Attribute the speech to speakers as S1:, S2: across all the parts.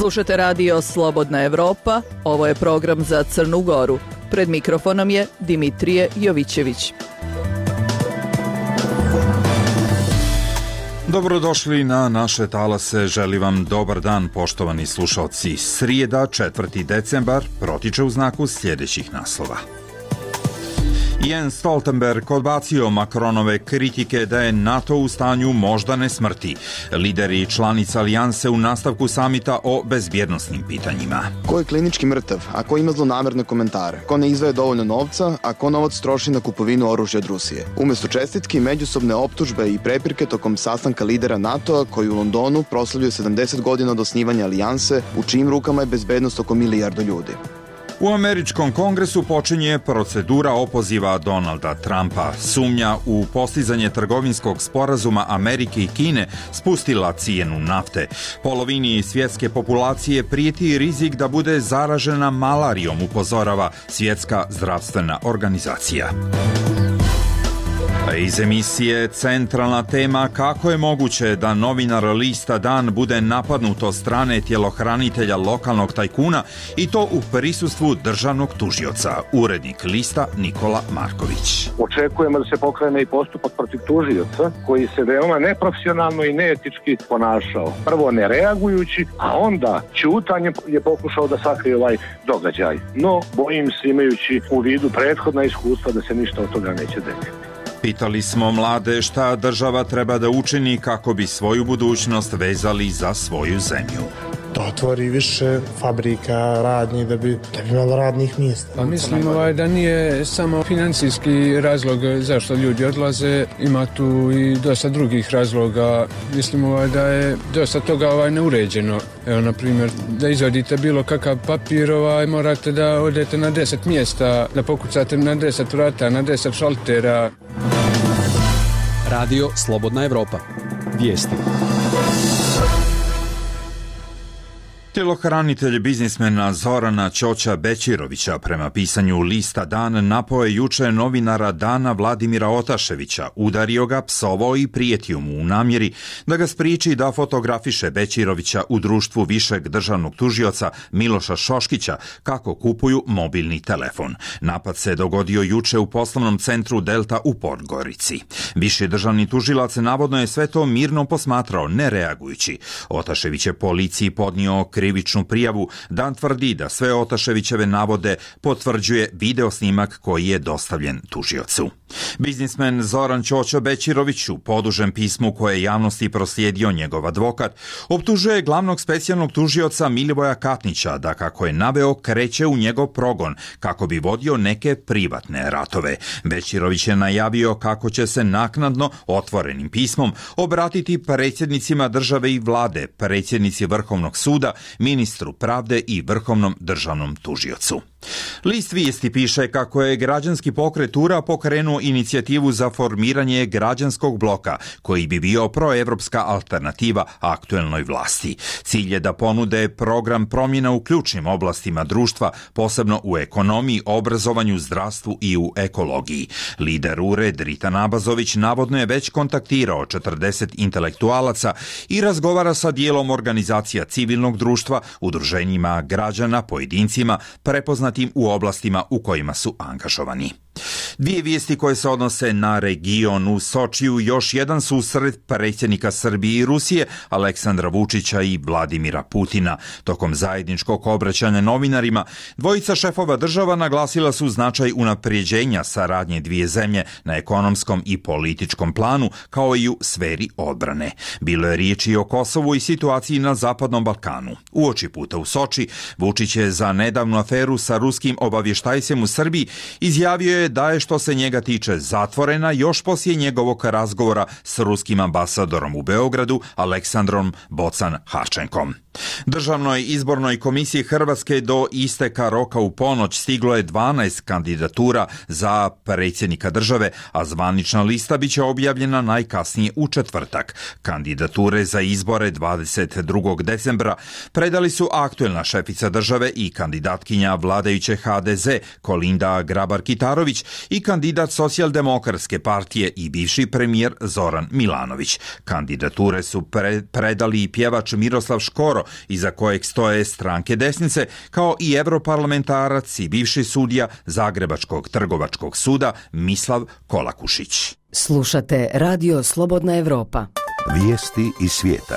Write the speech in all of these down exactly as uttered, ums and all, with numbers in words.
S1: Slušate radio Slobodna Evropa, ovo je program za Crnu Goru. Pred mikrofonom je Dimitrije Jovićević.
S2: Dobrodošli na naše talase, želim vam dobar dan poštovani slušalci. Srijeda, četvrti decembar, protiče u znaku sljedećih naslova. Jens Stoltenberg odbacio Macronove kritike da je NATO u stanju moždane smrti. Lideri članica alijanse u nastavku samita o bezbjednosnim pitanjima.
S3: Ko je klinički mrtav, a ko ima zlonamerne komentare? Ko ne izdvaja dovoljno novca, a ko novac troši na kupovinu oružja od Rusije? Umjesto čestitki, međusobne optužbe i prepirke tokom sastanka lidera NATO-a koji u Londonu proslavljuje sedamdeset godina od osnivanja alijanse, u čijim rukama je bezbednost oko milijardu ljudi.
S2: U američkom kongresu počinje procedura opoziva Donalda Trumpa. Sumnja u postizanje trgovinskog sporazuma Amerike i Kine spustila cijenu nafte. Polovini svjetske populacije prijeti rizik da bude zaražena malarijom, upozorava Svjetska zdravstvena organizacija. Iz emisije centralna tema kako je moguće da novinar lista Dan bude napadnut od strane tjelohranitelja lokalnog tajkuna i to u prisustvu državnog tužioca. Urednik lista Nikola Marković.
S4: Očekujemo da se pokrene i postupak protiv tužioca koji se veoma neprofesionalno i neetički ponašao. Prvo ne reagujući, a onda ćutanjem je pokušao da sakrije ovaj događaj. No, bojim se imajući u vidu prethodna iskustva da se ništa od toga neće desiti.
S2: Pitali smo mlade šta država treba da učini kako bi svoju budućnost vezali za svoju zemlju.
S5: Da otvori više fabrika, radnji, da bi, da bi imalo radnih mjesta.
S6: Pa mislim ovaj, da nije samo financijski razlog zašto ljudi odlaze, ima tu i dosta drugih razloga. Mislim ovaj, da je dosta toga ovaj, neuređeno. Evo, na primjer, da izvadite bilo kakav papir, ovaj, morate da odete na deset mjesta, da pokucate na deset vrata, na deset šaltera.
S7: Radio Slobodna Evropa. Vijesti.
S2: Tjelohranitelj biznismena Zorana Ćoća Bećirovića prema pisanju lista Dan napao je juče novinara Dana Vladimira Otaševića, udario ga, psovao i prijetio mu u namjeri da ga spriječi da fotografiše Bećirovića u društvu višeg državnog tužioca Miloša Šoškića kako kupuju mobilni telefon. Napad se dogodio juče u poslovnom centru Delta u Podgorici. Viši državni tužilac navodno je sve to mirno posmatrao, ne reagujući. Otašević je policiji podnio krivičnu prijavu. Dan tvrdi da sve Otaševićeve navode potvrđuje video snimak koji je dostavljen tužiocu. Biznismen Zoran Ćoća Bećirović u podužem pismu koje je javnosti proslijedio njegov advokat optužuje glavnog specijalnog tužioca Milivoja Katnića da, kako je naveo, kreće u njegov progon kako bi vodio neke privatne ratove. Bećirović je najavio kako će se naknadno otvorenim pismom obratiti predsjednicima države i vlade, predsjednici Vrhovnog suda, ministru pravde i Vrhovnom državnom tužiocu. List Vijesti piše kako je građanski pokret Ura pokrenuo inicijativu za formiranje građanskog bloka koji bi bio proevropska alternativa aktuelnoj vlasti. Cilj je da ponude program promjena u ključnim oblastima društva, posebno u ekonomiji, obrazovanju, zdravstvu i u ekologiji. Lider Ure Dritan Abazović navodno je već kontaktirao četrdeset intelektualaca i razgovara sa dijelom organizacija civilnog društva, udruženjima građana, pojedincima, prepoznatim u oblastima u kojima su angažovani. Dvije vijesti koje se odnose na region. U Sočiju još jedan susret predsjednika Srbije i Rusije, Aleksandra Vučića i Vladimira Putina. Tokom zajedničkog obraćanja novinarima, dvojica šefova država naglasila su značaj unapređenja saradnje dvije zemlje na ekonomskom i političkom planu, kao i u sferi odbrane. Bilo je riječi o Kosovu i situaciji na Zapadnom Balkanu. Uoči puta u Soči, Vučić je za nedavnu aferu sa ruskim obavještajcem u Srbiji izjavio je da je, što se njega tiče, zatvorena još poslije njegovog razgovora s ruskim ambasadorom u Beogradu Aleksandrom Bocan-Harčenkom. Državnoj izbornoj komisiji Hrvatske do isteka roka u ponoć stiglo je dvanaest kandidatura za predsjednika države, a zvanična lista biće objavljena najkasnije u četvrtak. Kandidature za izbore dvadeset drugog decembra predali su aktuelna šefica države i kandidatkinja vladajuće ha de ze Kolinda Grabar-Kitarović i kandidat Socijaldemokratske partije i bivši premijer Zoran Milanović. Kandidature su pre- predali i pjevač Miroslav Škoro Centro, iza kojeg stoje stranke desnice, kao i europarlamentarac i bivši sudija Zagrebačkog trgovačkog suda Mislav Kolakušić.
S8: Slušate Radio Slobodna Evropa.
S9: Vijesti iz svijeta.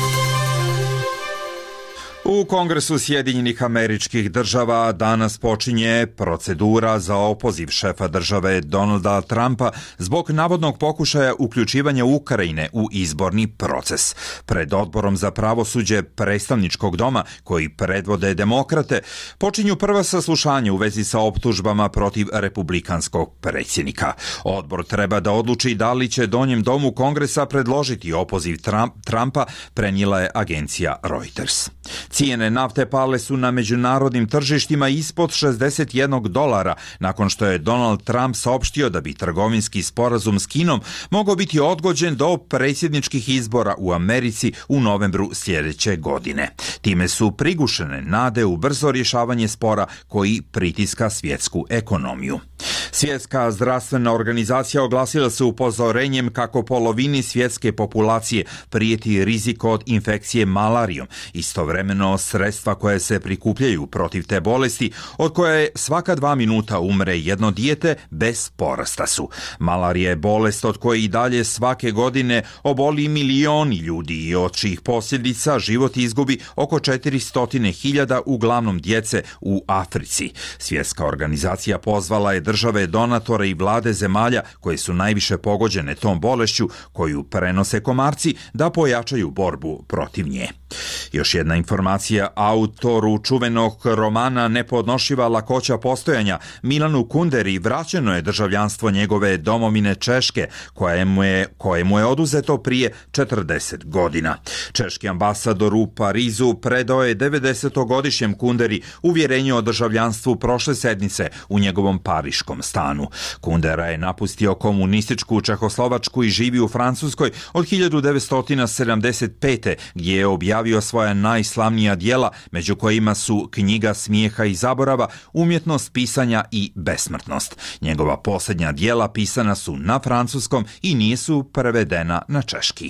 S2: U Kongresu Sjedinjenih Američkih Država danas počinje procedura za opoziv šefa države Donalda Trumpa zbog navodnog pokušaja uključivanja Ukrajine u izborni proces. Pred Odborom za pravosuđe predstavničkog doma, koji predvode demokrate, počinju prva saslušanja u vezi sa optužbama protiv republikanskog predsjednika. Odbor treba da odluči da li će Donjem domu Kongresa predložiti opoziv Trumpa, prenijela je agencija Reuters. Cijene nafte pale su na međunarodnim tržištima ispod šezdeset jednog dolara nakon što je Donald Trump saopštio da bi trgovinski sporazum s Kinom mogao biti odgođen do predsjedničkih izbora u Americi u novembru sljedeće godine. Time su prigušene nade u brzo rješavanje spora koji pritiska svjetsku ekonomiju. Svjetska zdravstvena organizacija oglasila se upozorenjem kako polovini svjetske populacije prijeti rizik od infekcije malarijom. Istovremeno sredstva koje se prikupljaju protiv te bolesti, od koje svaka dva minuta umre jedno dijete, bez porasta su. Malarija je bolest od koje i dalje svake godine oboli milioni ljudi i od čijih posljedica život izgubi oko četiristo hiljada, uglavnom djece u Africi. Svjetska organizacija pozvala je države donatore i vlade zemalja koje su najviše pogođene tom bolešću koju prenose komarci da pojačaju borbu protiv nje. Još jedna informacija, autoru čuvenog romana Nepodnošljiva lakoća postojanja Milanu Kunderi vraćeno je državljanstvo njegove domovine Češke, kojemu je, kojemu je oduzeto prije četrdeset godina. Češki ambasador u Parizu predao je devedesetogodišnjem Kunderi uvjerenje o državljanstvu prošle sedmice u njegovom pariškom stanu. Kundera je napustio komunističku Čehoslovačku i živi u Francuskoj od hiljadu devetsto sedamdeset pete. gdje je objavio svoja najslavnija djela, među kojima su Knjiga smijeha i zaborava, Umjetnost pisanja i Besmrtnost. Njegova posljednja djela pisana su na francuskom i nisu prevedena na češki.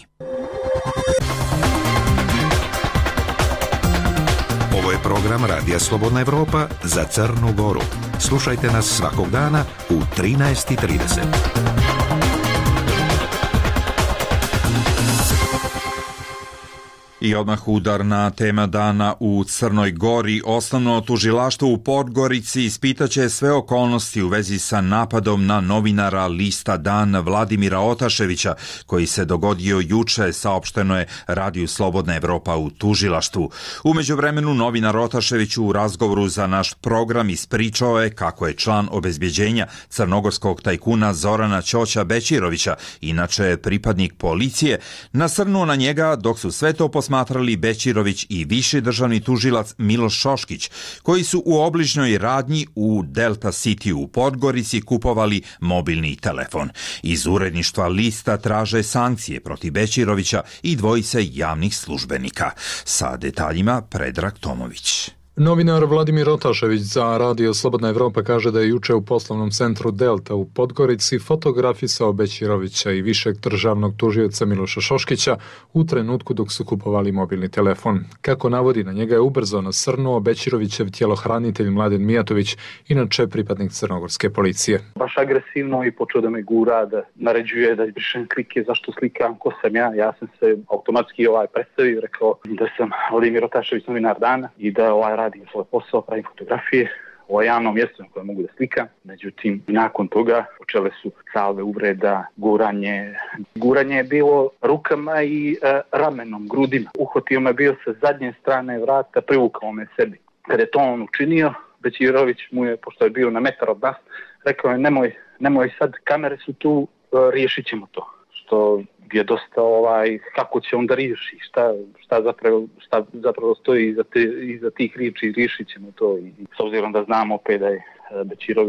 S9: Ovo je program Radija Slobodna Evropa za Crnu Goru. Slušajte nas svakog dana u trinaest i trideset.
S2: I odmah udarna tema dana u Crnoj Gori. Osnovno tužilaštvo u Podgorici ispitaće sve okolnosti u vezi sa napadom na novinara lista Dan Vladimira Otaševića, koji se dogodio juče, saopšteno je Radiju Slobodna Evropa u tužilaštvu. U međuvremenu novinar Otašević u razgovoru za naš program ispričao je kako je član obezbjeđenja crnogorskog tajkuna Zorana Ćoća Bećirovića, inače pripadnik policije, nasrnuo na njega dok su sve to posmatrali Bećirović i viši državni tužilac Miloš Šoškić, koji su u obližnjoj radnji u Delta City u Podgorici kupovali mobilni telefon. Iz uredništva lista traže sankcije protiv Bećirovića i dvojice javnih službenika. Sa detaljima Predrag Tomović.
S10: Novinar Vladimir Otašević za Radio Slobodna Evropa kaže da je juče u poslovnom centru Delta u Podgorici fotografisao Bećirovića i višeg državnog tužioca Miloša Šoškića u trenutku dok su kupovali mobilni telefon. Kako navodi, na njega je ubrzo nasrnuo Bećirovićev tjelohranitelj Mladen Mijatović, inače pripadnik crnogorske policije.
S11: Baš agresivno i počeo da me gura, da naređuje da izbrišem slike, zašto slikam, ko sam ja. Ja sam se automatski ovaj predstavio, rekao da sam Vladimir Otašević, novinar Dana, i da ovaj radim svoj posao, pravim fotografije o javnom mjestu na kojem mogu da slikam. Međutim, nakon toga počele su salve uvreda, guranje. Guranje je bilo rukama i e, ramenom, grudima. Uhvatio me bio sa zadnje strane vrata, privukao me sebi. Kada je to on učinio, Bećirović mu je, pošto je bio na metar od nas, rekao je nemoj, nemoj sad, kamere su tu, e, riješit ćemo to. Što je dosta ovaj, kako će on da riješi, šta, šta, zapravo, šta zapravo stoji iza, te, iza tih riječi, riješit ćemo to. I s obzirom da znamo opet da je Bećirović i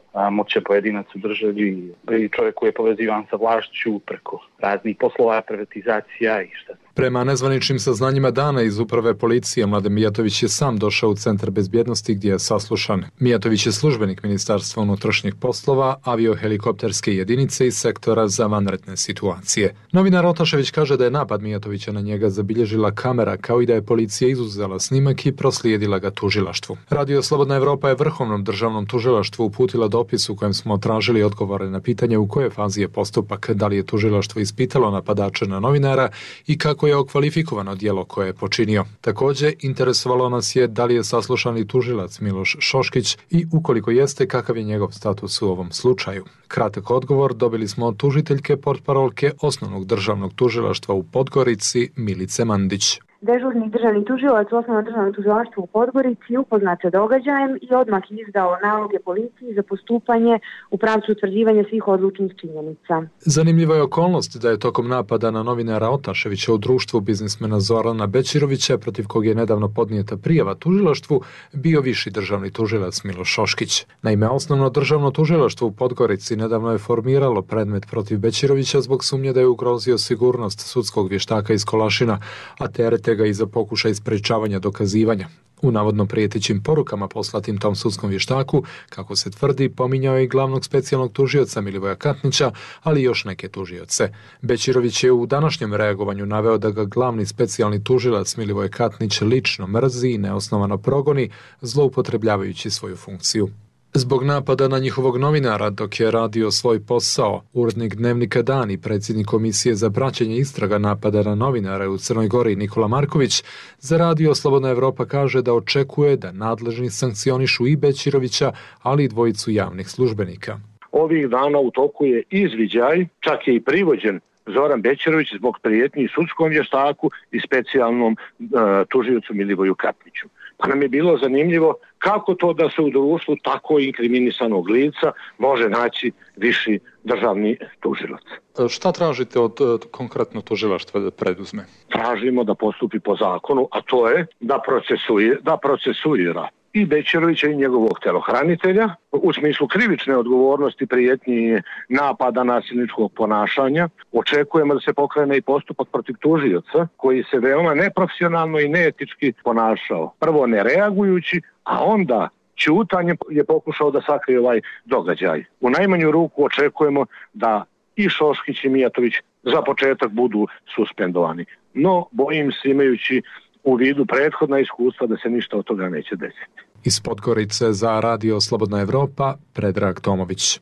S11: a, moćan pojedinac u državi i čovjek koji je povezivan sa vlašću preko raznih poslova, privatizacija i šta.
S10: Prema nezvaničnim saznanjima dana iz uprave policije, Mladen Mijatović je sam došao u Centar bezbjednosti gdje je saslušan. Mijatović je službenik Ministarstva unutrašnjih poslova, aviohelikopterske jedinice i sektora za vanredne situacije. Novinar Otašević kaže da je napad Mijatovića na njega zabilježila kamera, kao i da je policija izuzela snimak i proslijedila ga tužilaštvu. Radio Slobodna Evropa je Vrhovnom državnom tužilaštvu uputila dopis u kojem smo tražili odgovore na pitanje u kojoj fazi je postupak, da li je tužilaštvo ispitalo napadača na novinara i kako je okvalifikovano djelo koje je počinio. Također, interesovalo nas je da li je saslušani tužilac Miloš Šoškić i ukoliko jeste, kakav je njegov status u ovom slučaju. Kratak odgovor dobili smo od tužiteljke portparolke Osnovnog državnog tužilaštva u Podgorici Milice Mandić.
S12: Dežurni državni tužilac u Osnovnom državnom tužilaštvu u Podgorici upoznat sa događajem i odmah izdao naloge policiji za postupanje u pravcu utvrđivanja svih odlučnih činjenica.
S10: Zanimljiva je okolnost da je tokom napada na novinara Otaševića u društvu biznismena Zorana Bećirovića, protiv kog je nedavno podnijeta prijava tužilaštvu, bio viši državni tužilac Miloš Šoškić. Naime, Osnovno državno tužilaštvo u Podgorici nedavno je formiralo predmet protiv Bećirovića zbog sumnje da je ugrozio sigurnost sudskog vještaka iz Kolašina, a terete ga i za pokušaj sprečavanja dokazivanja. U navodno prijetećim porukama poslatim tom sudskom vještaku, kako se tvrdi, pominjao je i glavnog specijalnog tužioca Milivoja Katnića, ali i još neke tužioce. Bećirović je u današnjem reagovanju naveo da ga glavni specijalni tužilac Milivoj Katnić lično mrzi i neosnovano progoni, zloupotrebljavajući svoju funkciju. Zbog napada na njihovog novinara dok je radio svoj posao, urednik dnevnika Dan i predsjednik Komisije za praćenje istraga napada na novinare u Crnoj Gori Nikola Marković, za Radio Slobodna Evropa kaže da očekuje da nadležni sankcionišu i Bećirovića, ali i dvojicu javnih službenika.
S4: Ovih dana u toku je izviđaj, čak je i privođen Zoran Bećirović zbog prijetnji sudskom vještaku i specijalnom uh, tužiocu Milivoju Katniću. Pa nam je bilo zanimljivo kako to da se u društvu tako inkriminisanog lica može naći viši državni tužilac.
S10: Šta tražite od, od konkretno tužilaštva da preduzme?
S4: Tražimo da postupi po zakonu, a to je da procesuira, da procesuira i Bećirovića i njegovog telohranitelja u smislu krivične odgovornosti, prijetnji, napada, nasilničkog ponašanja. Očekujemo da se pokrene i postupak protiv tužioca koji se veoma neprofesionalno i neetički ponašao. Prvo ne reagujući, a onda ćutanjem je pokušao da sakrije ovaj događaj. U najmanju ruku očekujemo da i Šoškić i Mijatović za početak budu suspendovani. No, bojim se, imajući u vidu prethodna iskustva, da se ništa od toga neće desiti.
S10: Iz Podgorice za Radio Slobodna Evropa, Predrag Tomović.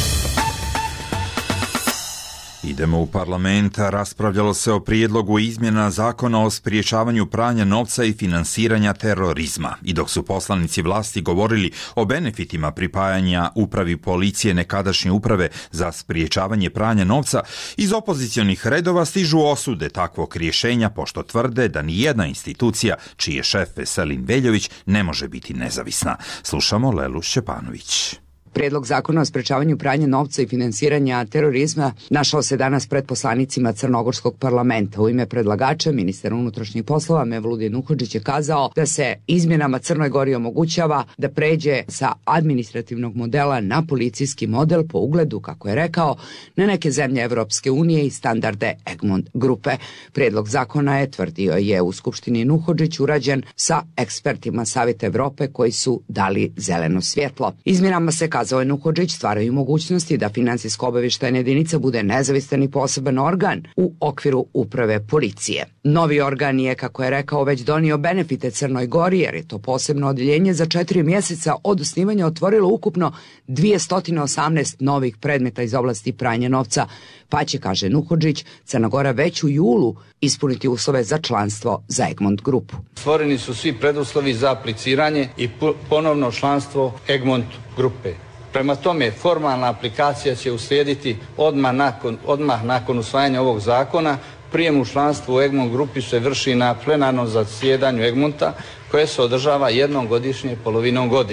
S2: Idemo u parlament. Raspravljalo se o prijedlogu izmjena zakona o spriječavanju pranja novca i finansiranja terorizma. I dok su poslanici vlasti govorili o benefitima pripajanja upravi policije nekadašnje uprave za spriječavanje pranja novca, iz opozicionih redova stižu osude takvog rješenja, pošto tvrde da ni jedna institucija čiji je šef Veselin Veljović ne može biti nezavisna. Slušamo Lelu Šćepanović.
S13: Prijedlog zakona o sprečavanju pranja novca i finansiranja terorizma našao se danas pred poslanicima Crnogorskog parlamenta. U ime predlagača, ministar unutrašnjih poslova Mevludin Nuhodžić je kazao da se izmjenama Crnoj Gori omogućava da pređe sa administrativnog modela na policijski model po ugledu, kako je rekao, na neke zemlje Evropske unije i standarde Egmont grupe. Prijedlog zakona je, tvrdio je u Skupštini Nuhodžić, urađen sa ekspertima Savjeta Evrope koji su dali zeleno svjetlo. Izmjenama se, kazao je Nuhodžić, stvaraju mogućnosti da financijsko-obavještajna jedinica bude nezavistan i poseban organ u okviru uprave policije. Novi organ je, kako je rekao, već donio benefite Crnoj Gori, jer je to posebno odjeljenje za četiri mjeseca od osnivanja otvorilo ukupno dvjesto osamnaest novih predmeta iz oblasti pranja novca, pa će, kaže Nuhodžić, Crna Gora već u julu ispuniti uslove za članstvo za Egmont grupu.
S14: Stvoreni su svi preduslovi za apliciranje i ponovno članstvo Egmont grupe. Prema tome, formalna aplikacija će uslijediti odmah nakon, odmah nakon usvajanja ovog zakona. Prijem u članstvu u Egmont grupi se vrši na plenarnom zasjedanju Egmonta koje se održava jednom godišnje polovinom godine.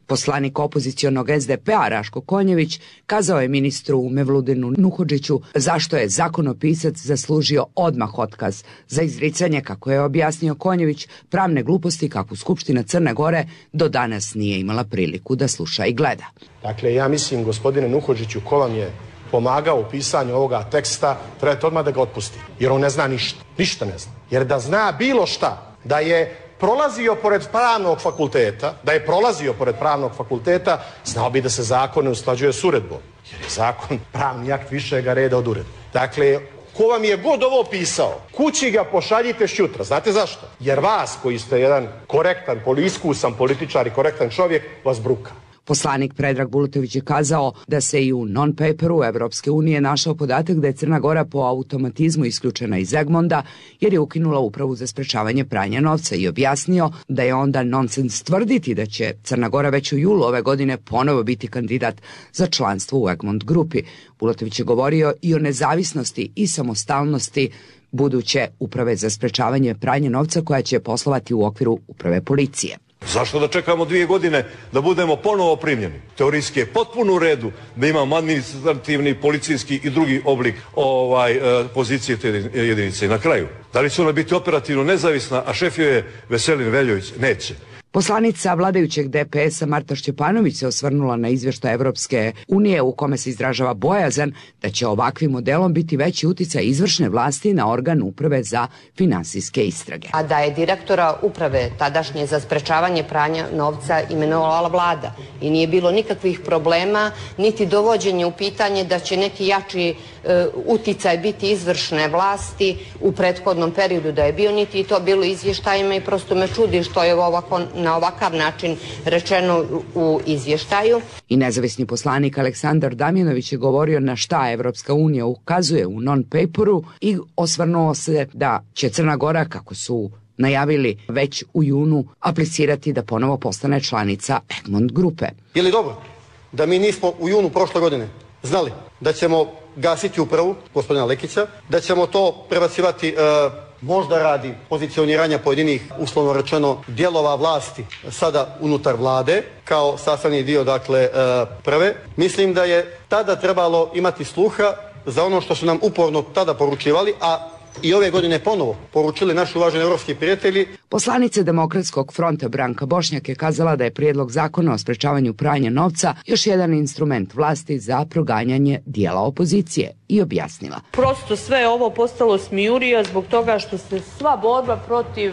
S13: Poslanik opozicionog es de pe a Raško Konjević kazao je ministru Mevludinu Nuhodžiću zašto je zakonopisac zaslužio odmah otkaz za izricanje, kako je objasnio Konjević, pravne gluposti kakvu Skupština Crne Gore do danas nije imala priliku da sluša i gleda.
S15: Dakle, ja mislim, gospodine Nuhodžiću, ko vam je pomagao u pisanju ovoga teksta, trebate odmah da ga otpusti, jer on ne zna ništa, ništa ne zna. Jer da zna bilo šta, da je prolazio pored pravnog fakulteta, da je prolazio pored pravnog fakulteta, znao bi da se zakon ne usklađuje s uredbom, jer je zakon pravni akt višega reda od uredbe. Dakle, ko vam je god ovo pisao, kući ga pošaljite šjutra. Znate zašto? Jer vas, koji ste jedan korektan, iskusan političar i korektan čovjek, vas bruka.
S13: Poslanik Predrag Bulatović je kazao da se i u non-paperu Evropske unije našao podatak da je Crna Gora po automatizmu isključena iz Egmonta jer je ukinula upravu za sprečavanje pranja novca i objasnio da je onda nonsens tvrditi da će Crna Gora već u julu ove godine ponovo biti kandidat za članstvo u Egmont grupi. Bulatović je govorio i o nezavisnosti i samostalnosti buduće uprave za sprečavanje pranja novca koja će poslovati u okviru uprave policije.
S16: Zašto da čekamo dvije godine da budemo ponovo primljeni? Teorijski je potpuno u redu da imamo administrativni, policijski i drugi oblik ovaj, pozicije te jedinice. I na kraju, da li će ona biti operativno nezavisna, a šef joj je Veselin Veljović? Neće.
S13: Poslanica vladajućeg de pe es a Marta Šćepanović se osvrnula na izvještaj Evropske unije u kome se izražava bojazan da će ovakvim modelom biti veći uticaj izvršne vlasti na organ uprave za finansijske istrage.
S17: A da je direktora uprave tadašnje za sprečavanje pranja novca imenovala vlada i nije bilo nikakvih problema, niti dovođenje u pitanje da će neki jači e, uticaj biti izvršne vlasti u prethodnom periodu da je bio, niti to bilo izvještajima i prosto me čudi što je ovako na ovakav način rečeno u izvještaju.
S13: I nezavisni poslanik Aleksandar Damjanović je govorio na šta Evropska unija ukazuje u non-paperu i osvrnuo se da će Crna Gora, kako su najavili već u junu, aplicirati da ponovo postane članica Egmont grupe.
S18: Je li dobro da mi nismo u junu prošle godine znali da ćemo gasiti upravu gospodina Lekića, da ćemo to prebacivati e, možda radi pozicioniranja pojedinih, uslovno rečeno, dijelova vlasti sada unutar vlade, kao sastavni dio, dakle, prve. Mislim da je tada trebalo imati sluha za ono što su nam uporno tada poručivali, a i ove godine ponovo poručili naši uvaženi evropski prijatelji.
S13: Poslanica Demokratskog fronta Branka Bošnjak je kazala da je prijedlog zakona o sprečavanju pranja novca još jedan instrument vlasti za proganjanje dijela opozicije i objasnila.
S19: Prosto sve je ovo postalo smijurija zbog toga što se sva borba protiv,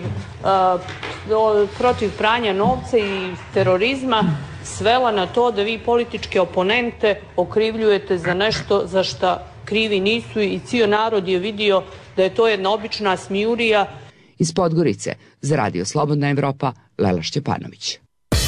S19: uh, protiv pranja novca i terorizma svela na to da vi političke oponente okrivljujete za nešto za što krivi nisu i cijel narod je vidio da je to jedna obična smijurija.
S13: Iz Podgorice za Radio Slobodna Evropa, Lela Šćepanović.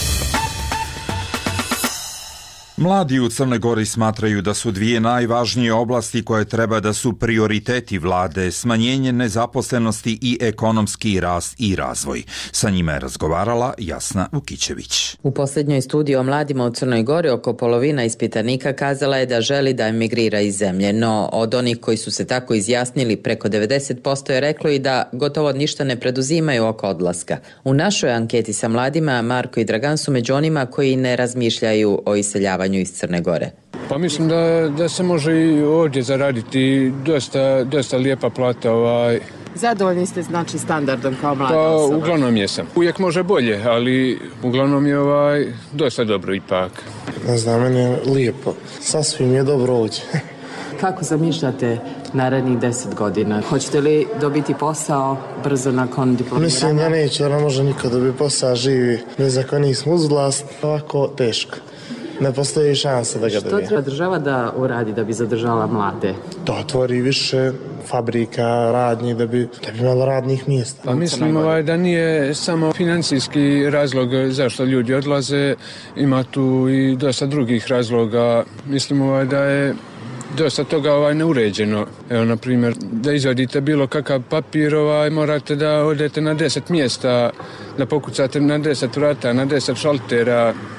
S2: Mladi u Crnoj Gori smatraju da su dvije najvažnije oblasti koje treba da su prioriteti vlade, smanjenje nezaposlenosti i ekonomski rast i razvoj. Sa njima je razgovarala Jasna Vukićević.
S20: U posljednjoj studiji o mladima u Crnoj Gori oko polovina ispitanika kazala je da želi da emigrira iz zemlje, no od onih koji su se tako izjasnili preko devedeset posto je reklo i da gotovo ništa ne preduzimaju oko odlaska. U našoj anketi sa mladima Marko i Dragan su među onima koji ne razmišljaju o iseljavanju iz Crne Gore.
S6: Pa mislim da, da se može i ovdje zaraditi dosta, dosta lijepa plata. Ovaj.
S20: Zadovoljni ste znači standardom kao mlada
S6: pa,
S20: osoba?
S6: Uglavnom jesam. Uvijek može bolje, ali uglavnom je ovaj, dosta dobro ipak.
S5: Ne znam, meni je lijepo. Sasvim je dobro ovdje.
S20: Kako zamišljate narednih deset godina? Hoćete li dobiti posao brzo nakon diplomiranja?
S5: Mislim da neće, jer ne može niko dobiti posao, živi bez ako nismo uz vlast. Ovako teško. Ne postoji šansa da ga dobije.
S20: Što treba država da uradi da bi zadržala mlade?
S5: Da otvori više fabrika, radnji, da bi, da bi imalo radnih mjesta.
S6: Pa mislim ovaj, da nije samo financijski razlog zašto ljudi odlaze, ima tu i dosta drugih razloga. Mislim ovaj, da je dosta toga ovaj, neuređeno. Evo, na primjer, da izvadite bilo kakav papir, ovaj, morate da odete na deset mjesta, da pokucate na deset vrata, na deset šaltera.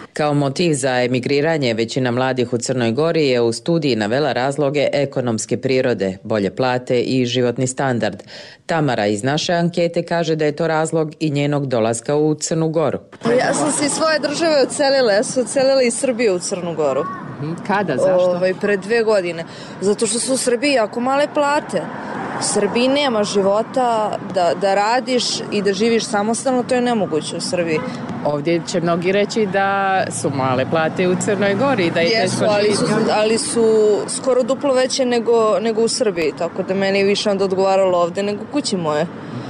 S20: Kao motiv za emigriranje većina mladih u Crnoj Gori je u studiji navela razloge ekonomske prirode, bolje plate i životni standard. Tamara iz naše ankete kaže da je to razlog i njenog dolaska u Crnu Goru.
S21: Ja sam se iz svoje države odselila, ja sam odselila iz Srbije u Crnu Goru.
S20: Kada, zašto?
S21: Ovaj, pre dve godine. Zato što su u Srbiji jako male plate. U Srbiji nema života da, da radiš i da živiš samostalno, to je nemoguće u Srbiji.
S20: Ovdje će mnogi reći da su male plate u Crnoj Gori. Da je
S21: Jesu, ali su, ali su skoro duplo veće nego, nego u Srbiji, tako da meni je više onda odgovaralo ovde nego kući moje.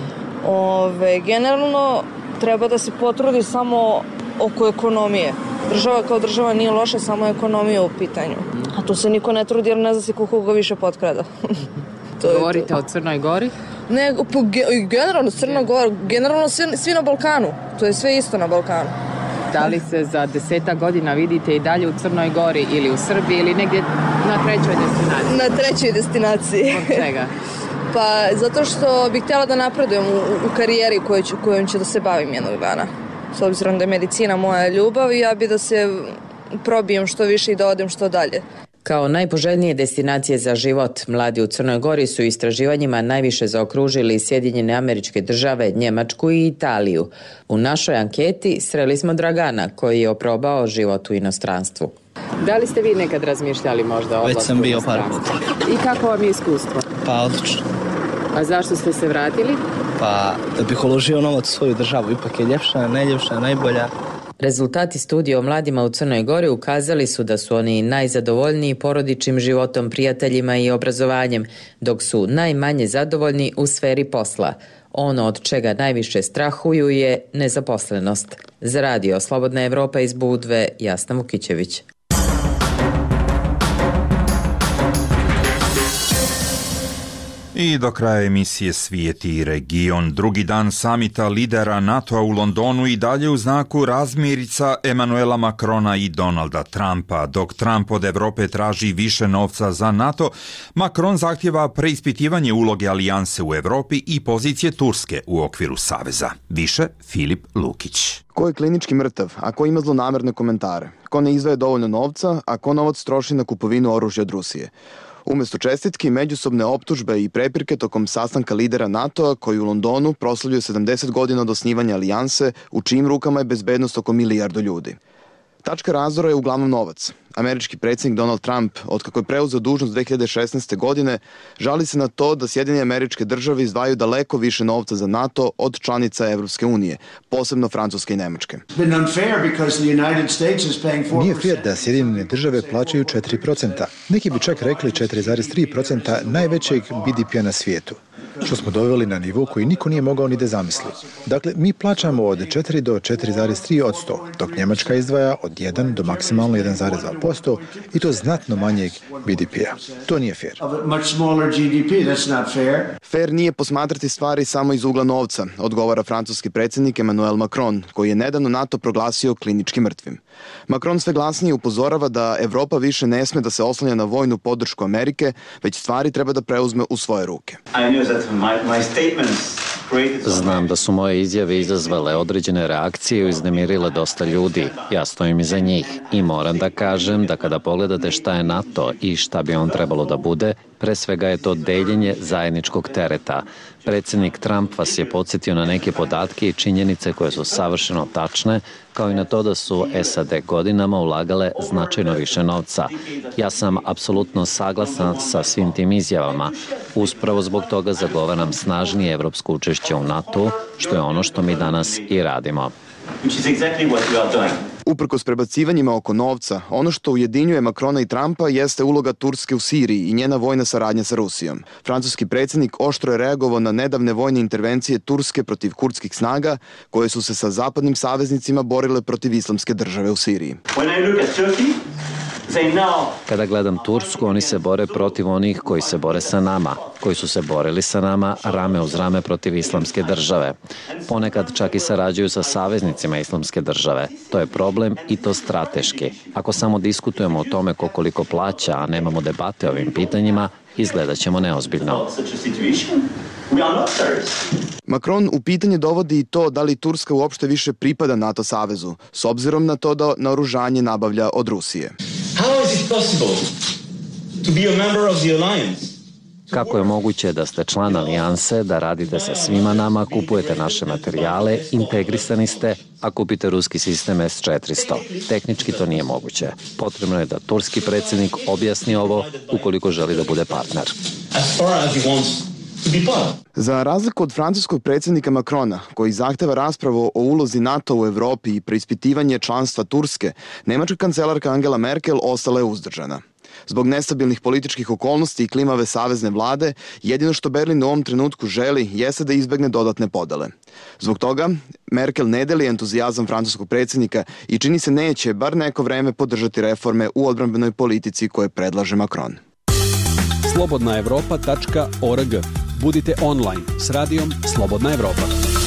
S21: Ove, generalno treba da se potrudi samo oko ekonomije. Država kao država nije loša, samo ekonomija u pitanju. A tu se niko ne trudi jer ne zna se koliko ga više potkrada. To
S20: Govorite o Crnoj Gori?
S21: Ne, generalno Crna Gora, generalno svi, svi na Balkanu. To je sve isto na Balkanu.
S20: Da li se za desetak godina vidite i dalje u Crnoj Gori ili u Srbiji ili negdje na trećoj destinaciji?
S21: Na trećoj destinaciji.
S20: Od čega?
S21: Pa zato što bih htjela da napredujem u, u karijeri kojoj ću, kojom ću da se bavim jednog dana. S obzirom da je medicina moja ljubav i ja bi da se probijem što više i da odem što dalje.
S20: Kao najpoželjnije destinacije za život, mladi u Crnoj Gori su istraživanjima najviše zaokružili Sjedinjene Američke Države, Njemačku i Italiju. U našoj anketi sreli smo Dragana, koji je oprobao život u inostranstvu. Da li ste vi nekad razmišljali možda o odlasku?
S22: Već sam bio par puta.
S20: I kako vam je iskustvo?
S22: Pa odlično.
S20: A zašto ste se vratili?
S22: Pa da bih uložio novac u svoju državu, ipak je ljepša, najljepša, najbolja.
S20: Rezultati studija o mladima u Crnoj Gori ukazali su da su oni najzadovoljniji porodičnim životom, prijateljima i obrazovanjem, dok su najmanje zadovoljni u sferi posla. Ono od čega najviše strahuju je nezaposlenost. Za radio Slobodna Evropa iz Budve, Jasna Vukićević.
S2: I do kraja emisije Svijet i region. Drugi dan samita lidera NATO-a u Londonu i dalje u znaku razmirica Emanuela Macrona i Donalda Trumpa. Dok Trump od Evrope traži više novca za NATO, Macron zahtjeva preispitivanje uloge alijanse u Evropi i pozicije Turske u okviru saveza. Više Filip Lukić.
S3: Ko je klinički mrtav, a ko ima zlonamerne komentare? Ko ne izdvaja dovoljno novca, a ko novac troši na kupovinu oružja od Rusije? Umesto čestitki, međusobne optužbe i prepirke tokom sastanka lidera NATO-a koji u Londonu proslavljuje sedamdeset godina od osnivanja alijanse, u čijim rukama je bezbednost oko milijardu ljudi. Tačka razdora je uglavnom novac. Američki predsjednik Donald Trump, otkako je preuzeo dužnost dve hiljade šesnaeste. godine, žali se na to da Sjedinjene Američke Države izdvajaju daleko više novca za NATO od članica Evropske unije, posebno Francuske i Nemačke.
S23: Nije fair da Sjedinjene Države plaćaju četiri procenta. Neki bi čak rekli četiri zarez tri procenta najvećeg B D P-a na svijetu, što smo doveli na nivo koji niko nije mogao ni da zamisli. Dakle, mi plaćamo od četiri do četiri zarez tri od sto, dok Njemačka izdvaja od jedan do maksimalno jedan zarez dva posto i to znatno manjeg B D P-a. To nije fair.
S3: Fair nije posmatrati stvari samo iz ugla novca, odgovara francuski predsjednik Emmanuel Macron, koji je nedavno NATO proglasio klinički mrtvim. Macron sve glasnije upozorava da Evropa više ne sme da se oslanja na vojnu podršku Amerike, već stvari treba da preuzme u svoje ruke.
S24: Znam da su moje izjave izazvale određene reakcije i uznemirile dosta ljudi. Ja stojim iza njih i moram da kažem da kada pogledate šta je NATO i šta bi on trebalo da bude, pre svega je to deljenje zajedničkog tereta. Predsjednik Trump vas je podsjetio na neke podatke i činjenice koje su savršeno tačne, kao i na to da su S A D godinama ulagale značajno više novca. Ja sam apsolutno saglasan sa svim tim izjavama. Uspravo zbog toga zagovaram snažnije evropsko učešće u NATO, što je ono što mi danas i radimo.
S3: Uprkos prebacivanjima oko novca, ono što ujedinjuje Macrona i Trumpa jeste uloga Turske u Siriji i njena vojna saradnja sa Rusijom. Francuski predsjednik oštro je reagovao na nedavne vojne intervencije Turske protiv kurdskih snaga, koje su se sa zapadnim saveznicima borile protiv islamske države u Siriji.
S24: Kada gledam Tursku, oni se bore protiv onih koji se bore sa nama, koji su se borili sa nama rame uz rame protiv islamske države. Ponekad čak i sarađuju sa saveznicima islamske države. To je problem i to strateški. Ako samo diskutujemo o tome ko koliko plaća, a nemamo debate o ovim pitanjima, izgledat ćemo neozbiljno.
S3: Macron u pitanje dovodi i to da li Turska uopšte više pripada NATO savezu, s obzirom na to da naoružanje nabavlja od Rusije.
S24: Kako je moguće da ste član alijanse, da radite sa svima nama, kupujete naše materijale, integrisani ste, a kupite ruski sistem S četiristo? Tehnički to nije moguće. Potrebno je da turski predsjednik objasni ovo ukoliko želi da bude partner.
S3: Za razliku od francuskog predsjednika Macrona, koji zahteva raspravu o ulozi NATO u Evropi i preispitivanje članstva Turske, nemačka kancelarka Angela Merkel ostala je uzdržana. Zbog nestabilnih političkih okolnosti i klimave savezne vlade, jedino što Berlin u ovom trenutku želi jeste da izbegne dodatne podele. Zbog toga, Merkel ne deli entuzijazam francuskog predsjednika i čini se neće bar neko vreme podržati reforme u odbrambenoj politici koje predlaže Macron.
S1: slobodna evropa tačka org. Budite online s radijom Slobodna Evropa.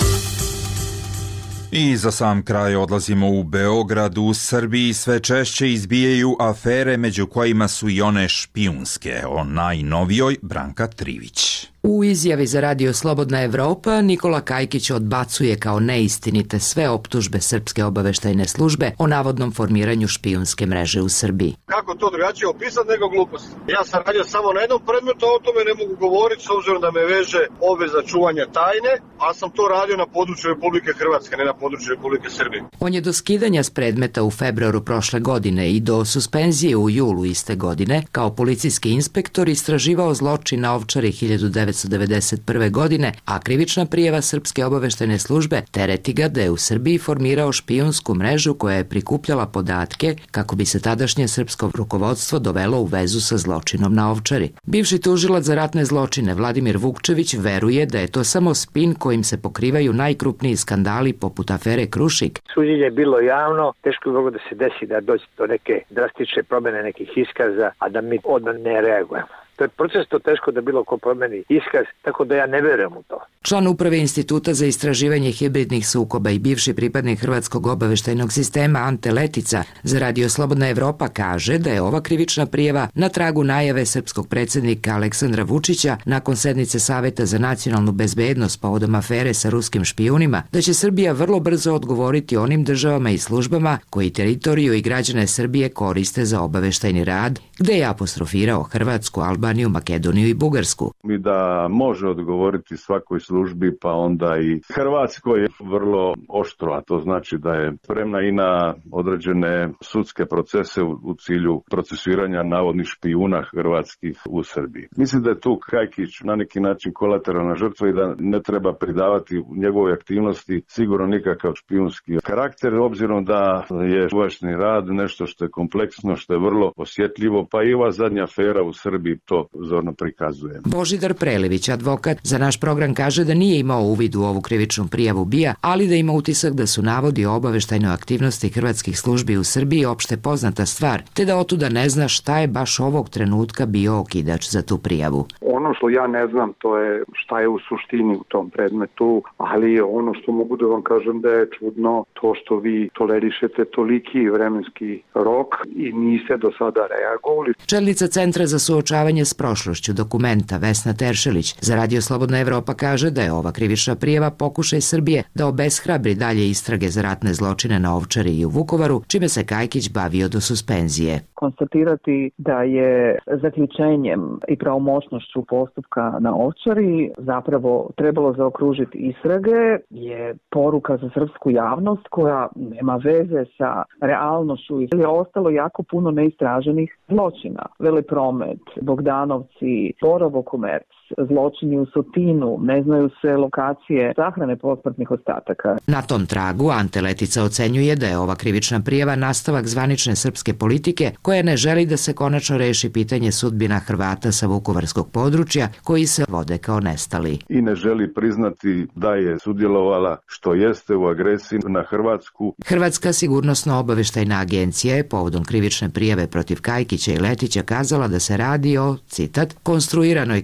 S2: I za sam kraj odlazimo u Beograd. U Srbiji sve češće izbijaju afere, među kojima su i one špijunske. O najnovijoj Branka Trivić.
S7: U izjavi za radio Slobodna Evropa Nikola Kajkić odbacuje kao neistinite sve optužbe Srpske obaveštajne službe o navodnom formiranju špijunske mreže u Srbiji.
S8: Kako to drugačije opisati nego glupost? Ja sam radio samo na jednom predmetu, a o tome ne mogu govoriti s obzirom da me veže obveza čuvanja tajne, a sam to radio na području Republike Hrvatske, ne na području Republike Srbije.
S7: On je do skidanja s predmeta u februaru prošle godine i do suspenzije u julu iste godine kao policijski inspektor istraživao zločin na Ovčari hiljadu devetsto devedeset prve. godine, a krivična prijava Srpske obaveštajne službe tereti ga da je u Srbiji formirao špijunsku mrežu koja je prikupljala podatke kako bi se tadašnje srpsko rukovodstvo dovelo u vezu sa zločinom na Ovčari. Bivši tužilac za ratne zločine Vladimir Vukčević veruje da je to samo spin kojim se pokrivaju najkrupniji skandali poput afere Krušik.
S9: Suđenje je bilo javno, teško je mogo da se desi da dođe do neke drastične promjene nekih iskaza, a da mi odmah ne reagujemo. To je proces to teško da bilo ko promeni iskaz, tako da ja ne verujem u to.
S7: Član uprave Instituta za istraživanje hibridnih sukoba i bivši pripadnik Hrvatskog obaveštajnog sistema Ante Letica za radio Slobodna Evropa kaže da je ova krivična prijava na tragu najave srpskog predsjednika Aleksandra Vučića nakon sednice Saveta za nacionalnu bezbednost povodom afere sa ruskim špijunima, da će Srbija vrlo brzo odgovoriti onim državama i službama koji teritoriju i građane Srbije koriste za obaveštajni rad, gde je apostrofirao Hrvatsku, Albaniju, Makedoniju i Bugarsku.
S25: I da može odgovoriti svakoj službi, pa onda i Hrvatskoj je vrlo oštro, a to znači da je spremna i na određene sudske procese u, u cilju procesuiranja navodnih špijuna hrvatskih u Srbiji. Mislim da je tu Kajkić na neki način kolateralna žrtva i da ne treba pridavati njegovoj aktivnosti sigurno nikakav špijunski karakter, obzirom da je uvažni rad nešto što je kompleksno, što je vrlo osjetljivo, pa i ova zadnja afera u Srbiji to zorno prikazuje.
S7: Božidar Prelević, advokat, za naš program kaže da nije imao uvid u ovu krivičnu prijavu B I A, ali da ima utisak da su navodi o obaveštajnoj aktivnosti hrvatskih službi u Srbiji opšte poznata stvar, te da otuda ne zna šta je baš ovog trenutka bio okidač za tu prijavu.
S26: Ono što ja ne znam, to je šta je u suštini u tom predmetu, ali ono što mogu da vam kažem da je čudno to što vi tolerišete toliki vremenski rok i niste do sada reagovali.
S7: Čelnica Centra za suočavanje s prošlošću Dokumenta Vesna Teršelić za radio Slobodna Evropa kaže da je ova krivična prijava pokušaj Srbije da obeshrabri dalje istrage za ratne zločine na Ovčari i u Vukovaru, čime se Kajkić bavio do suspenzije.
S27: Konstatirati da je zaključenjem i pravomoćnošću postupka na Ovčari zapravo trebalo zaokružiti istrage je poruka za srpsku javnost koja nema veze sa realnošću i je ostalo jako puno neistraženih zločina. Velepromet, Bogdanovci, Borovo komerc, zločini u Sotinu, ne znaju se lokacije sahrane posmrtnih ostataka.
S7: Na tom tragu Ante Letica ocenjuje da je ova krivična prijava nastavak zvanične srpske politike koja ne želi da se konačno reši pitanje sudbina Hrvata sa vukovarskog područja koji se vode kao nestali.
S25: I ne želi priznati da je sudjelovala što jeste u agresiji na Hrvatsku.
S7: Hrvatska sigurnosno obaveštajna agencija je povodom krivične prijave protiv Kajkića i Letića kazala da se radi o, citat, konstruiranoj kaznenoj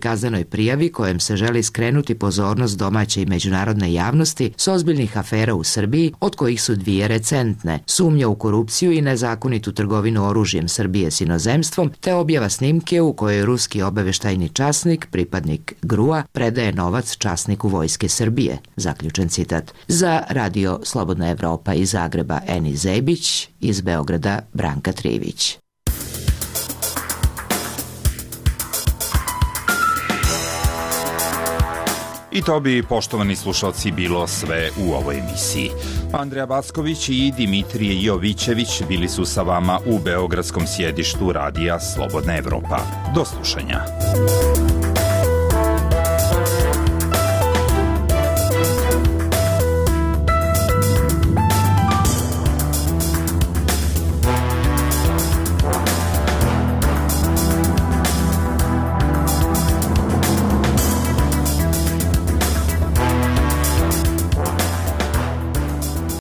S7: prijavi kojem se želi skrenuti pozornost domaće i međunarodne javnosti s ozbiljnih afera u Srbiji, od kojih su dvije recentne: sumnja u korupciju i nezakonitu trgovinu oružjem Srbije s inozemstvom, te objava snimke u kojoj ruski obaveštajni časnik, pripadnik G R U-a, predaje novac časniku Vojske Srbije. Zaključen citat. Za Radio Slobodna Evropa iz Zagreba Eni Zebić, iz Beograda Branka Trivić.
S2: I to bi, poštovani slušalci, bilo sve u ovoj emisiji. Andreja Backović i Dimitrije Jovićević bili su sa vama u beogradskom sjedištu Radija Slobodna Evropa. Do slušanja.